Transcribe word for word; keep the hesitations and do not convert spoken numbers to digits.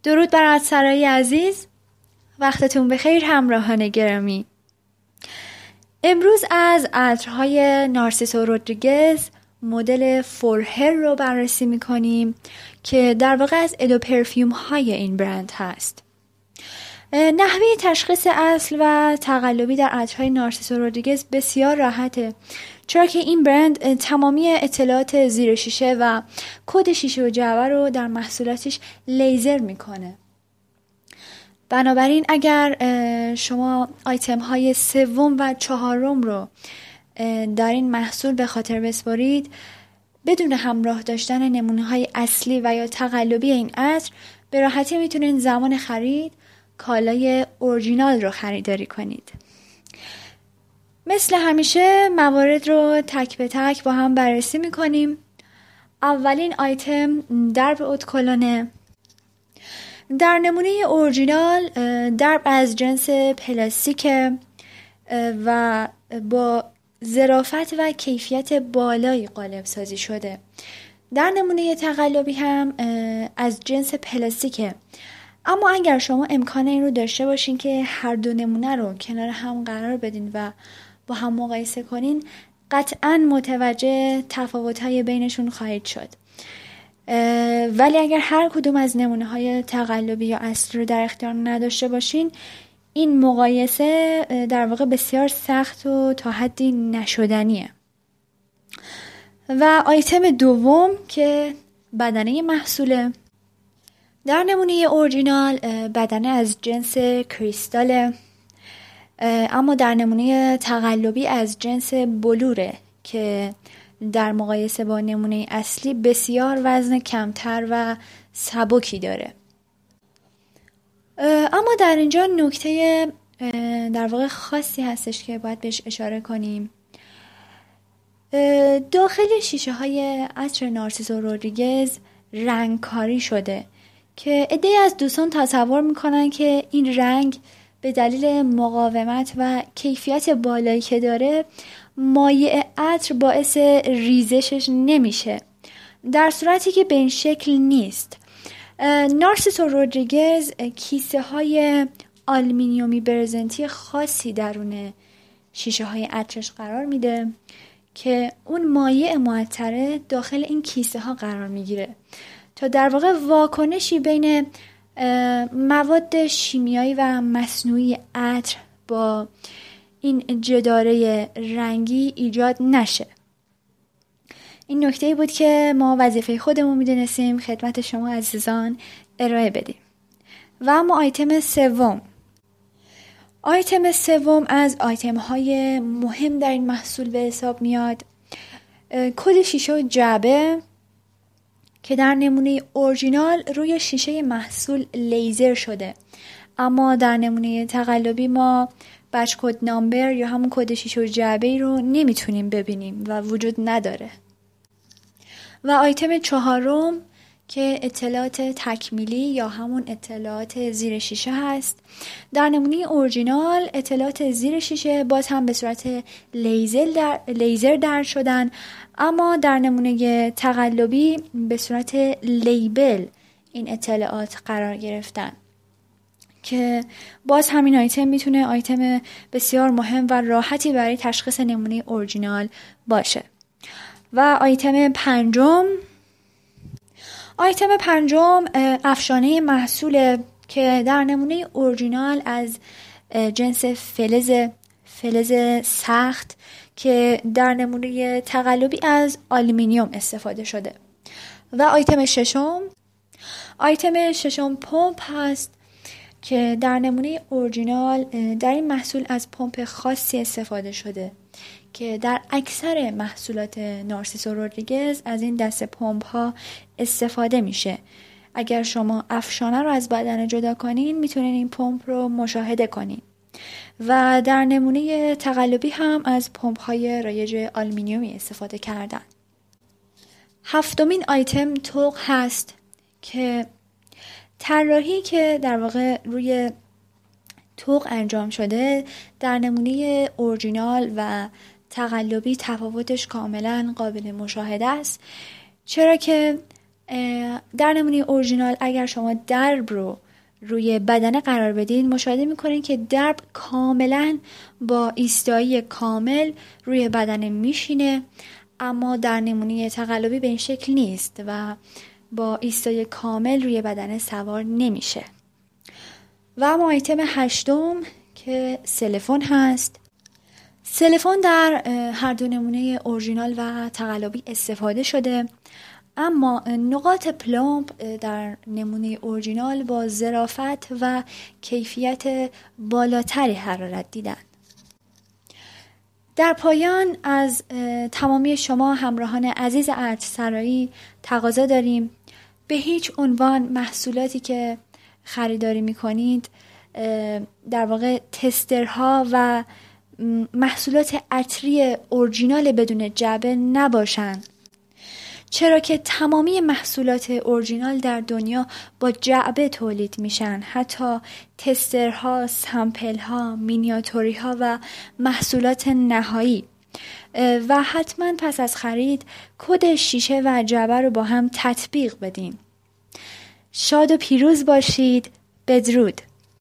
درود بر عطرسرای عزیز، وقتتون بخیر همراهان گرامی. امروز از عطرهای نارسیسو رودریگز مدل فور هر رو بررسی میکنیم که در واقع از ادو پرفیوم های این برند هست. نحوه تشخیص اصل و تقلبی در عطرهای نارسیسو رودریگز بسیار راحته، چرا که این برند تمامی اطلاعات زیر شیشه و کد شیشه و جعبه رو در محصولاتش لیزر میکنه. بنابراین اگر شما آیتم های سوم و چهارم رو در این محصول به خاطر بسپارید، بدون همراه داشتن نمونه های اصلی و یا تقلبی این عطر به راحتی میتونید زمان خرید کالای اورجینال رو خریداری کنید. مثل همیشه موارد رو تک به تک با هم بررسی میکنیم. اولین آیتم درب اودکلونه. در نمونه اورجینال درب از جنس پلاستیک و با ظرافت و کیفیت بالایی قالب سازی شده. در نمونه تقلبی هم از جنس پلاستیکه، اما اگر شما امکان این رو داشته باشین که هر دو نمونه رو کنار هم قرار بدین و با هم مقایسه کنین، قطعاً متوجه تفاوت‌های بینشون خواهید شد. ولی اگر هر کدوم از نمونه‌های تقلبی یا اصلی رو در اختیار نداشته باشین، این مقایسه در واقع بسیار سخت و تا حدی نشدنیه. و آیتم دوم که بدنه محصوله. در نمونه اورجینال بدنه از جنس کریستاله، اما در نمونه تقلبی از جنس بلوره که در مقایسه با نمونه اصلی بسیار وزن کمتر و سبکی داره. اما در اینجا نکته در واقع خاصی هستش که باید بهش اشاره کنیم. داخل شیشه های عطر نارسیسو رودریگز رنگکاری شده که عده‌ای از دوستان تصور میکنن که این رنگ به دلیل مقاومت و کیفیت بالایی که داره مایع عطر باعث ریزشش نمیشه، در صورتی که به این شکل نیست. نارسیسو رودریگز کیسه های آلومینیومی برزنتی خاصی درون شیشه های عطرش قرار میده که اون مایع معطره داخل این کیسه ها قرار میگیره تا در واقع واکنشی بین مواد شیمیایی و مصنوعی عطر با این جداره رنگی ایجاد نشه. این نکته‌ای بود که ما وظیفه خودمون میدونستیم خدمت شما عزیزان ارائه بدیم. و اما آیتم سوم. آیتم سوم از آیتم های مهم در این محصول به حساب میاد. کد شیشه و جعبه که در نمونه اورجینال روی شیشه محصول لیزر شده، اما در نمونه تقلبی ما بچ کد نامبر یا همون کد شیشه و جعبه رو نمیتونیم ببینیم و وجود نداره. و آیتم چهارم که اطلاعات تکمیلی یا همون اطلاعات زیر شیشه هست. در نمونه اورجینال اطلاعات زیر شیشه باز هم به صورت لیزر در لیزر در شدن، اما در نمونه تقلبی به صورت لیبل این اطلاعات قرار گرفتن که باز همین آیتم میتونه آیتم بسیار مهم و راحتی برای تشخیص نمونه اورجینال باشه. و آیتم پنجم آیتم پنجم افشانه محصول که در نمونه اورجینال از جنس فلز فلز سخت که در نمونه تقلبی از آلومینیوم استفاده شده. و آیتم ششم آیتم ششم پمپ هست که در نمونه اورجینال در این محصول از پمپ خاصی استفاده شده که در اکثر محصولات نارسیسو رودریگز از این دسته پمپ ها استفاده میشه. اگر شما افشانه رو از بدنه جدا کنین میتونین این پمپ رو مشاهده کنین. و در نمونه تقلبی هم از پمپ های رایج آلومینیومی استفاده کردن. هفتمین آیتم توق هست که طراحی که در واقع روی توق انجام شده در نمونه اورجینال و تقلبی تفاوتش کاملا قابل مشاهده است، چرا که در نمونه اورجینال اگر شما درب رو روی بدنه قرار بدین مشاهده میکنین که درب کاملا با ایستایی کامل روی بدنه میشینه، اما در نمونه تقلبی به این شکل نیست و با ایستایی کامل روی بدنه سوار نمیشه. و اما آیتم هشتم که سلفون هست. سلفون در هر دو نمونه اورجینال و تقلبی استفاده شده، اما نقاط پلمب در نمونه اورجینال با ظرافت و کیفیت بالاتری حرارت دیدن. در پایان از تمامی شما همراهان عزیز ارجسرایی تقاضا داریم به هیچ عنوان محصولاتی که خریداری میکنید در واقع تسترها و محصولات عطری اورجینال بدون جعبه نباشند، چرا که تمامی محصولات اورجینال در دنیا با جعبه تولید میشن. حتی تسترها، سامپلها، مینیاتوریها و محصولات نهایی. و حتما پس از خرید کد شیشه و جعبه رو با هم تطبیق بدین. شاد و پیروز باشید. بدرود.